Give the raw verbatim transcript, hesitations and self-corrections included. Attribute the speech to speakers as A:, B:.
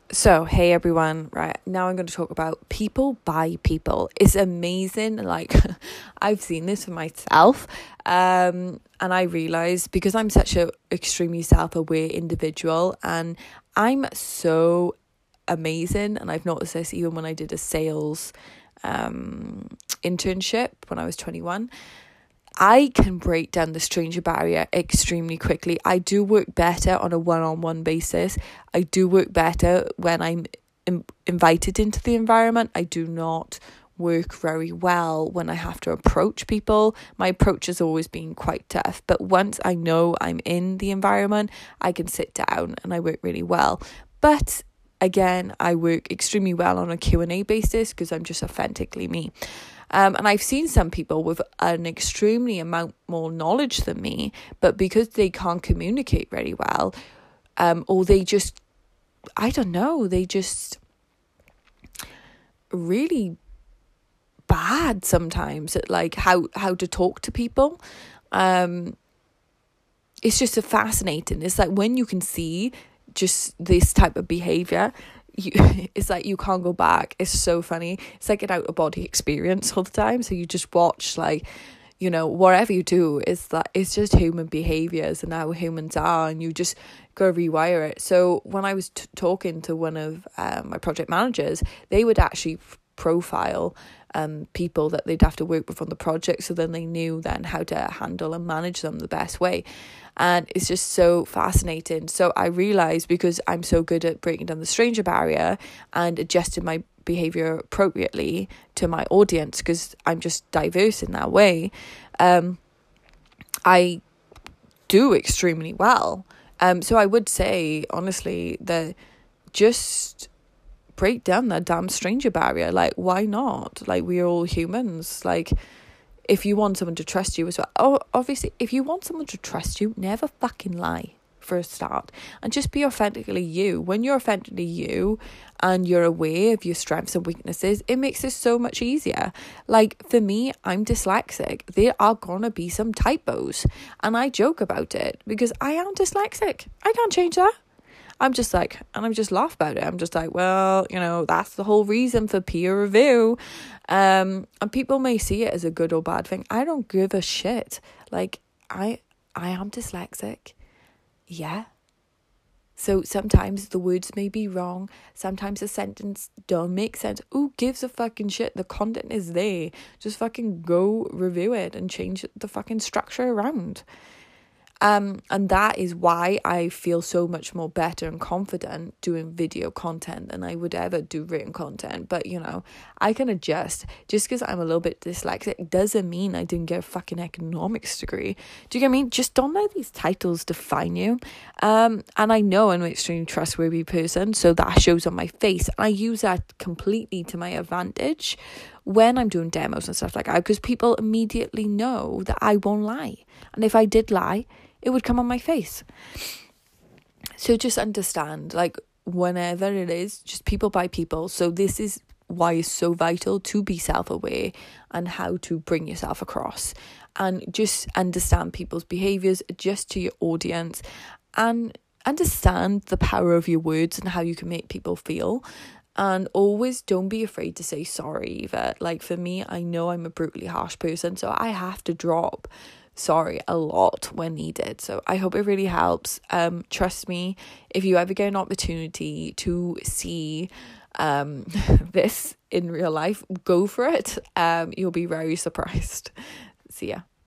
A: So, hey everyone, right now I'm going to talk about people by people. It's amazing. Like, I've seen this for myself, um, and I realized because I'm such a extremely self-aware individual, and I'm so amazing. And I've noticed this even when I did a sales um, internship when I was twenty-one. I can break down the stranger barrier extremely quickly. I do work better on a one-on-one basis. I do work better when I'm in- invited into the environment. I do not work very well when I have to approach people. My approach has always been quite tough. But once I know I'm in the environment, I can sit down and I work really well. But again, I work extremely well on a Q and A basis because I'm just authentically me. Um, and I've seen some people with an extremely amount more knowledge than me, but because they can't communicate very well, um, or they just, I don't know, they just really bad sometimes at like how, how to talk to people. Um, it's just a fascinating. It's like when you can see just this type of behavior, you, it's like you can't go back. It's so funny. It's like an out of body experience all the time. So you just watch, like, you know, whatever you do, it's that it's just human behaviors and how humans are, and you just go rewire it. So when I was t- talking to one of um, my project managers, they would actually f- profile um people that they'd have to work with on the project, so then they knew then how to handle and manage them the best way. And it's just so fascinating. So I realized, because I'm so good at breaking down the stranger barrier and adjusting my behavior appropriately to my audience, because I'm just diverse in that way, um I do extremely well. Um so I would say honestly that just break down that damn stranger barrier. Like, why not? Like, we're all humans. Like, if you want someone to trust you as well, oh, obviously, if you want someone to trust you, never fucking lie for a start, and just be authentically you. When you're authentically you and you're aware of your strengths and weaknesses, it makes it so much easier. Like, for me, I'm dyslexic. There are gonna be some typos, and I joke about it because I am dyslexic. I can't change that. I'm just like, and I'm just laugh about it. I'm just like, well, you know, that's the whole reason for peer review. Um, and people may see it as a good or bad thing. I don't give a shit. Like, I, I am dyslexic. Yeah. So sometimes the words may be wrong. Sometimes the sentence don't make sense. Who gives a fucking shit? The content is there. Just fucking go review it and change the fucking structure around. Um, and that is why I feel so much more better and confident doing video content than I would ever do written content. But, you know, I can adjust. Just because I'm a little bit dyslexic doesn't mean I didn't get a fucking economics degree. Do you get what I mean? Just don't let these titles define you. Um, and I know I'm an extremely trustworthy person, so that shows on my face. I use that completely to my advantage when I'm doing demos and stuff like that, because people immediately know that I won't lie. And if I did lie, it would come on my face. So just understand, like, whenever it is, just people by people. So this is why it's so vital to be self-aware and how to bring yourself across, and just understand people's behaviors, adjust to your audience, and understand the power of your words and how you can make people feel. And always don't be afraid to say sorry either. Like, for me, I know I'm a brutally harsh person, so I have to drop sorry a lot when needed. So I hope it really helps. Um, trust me, if you ever get an opportunity to see um this in real life, go for it. Um, you'll be very surprised. See ya.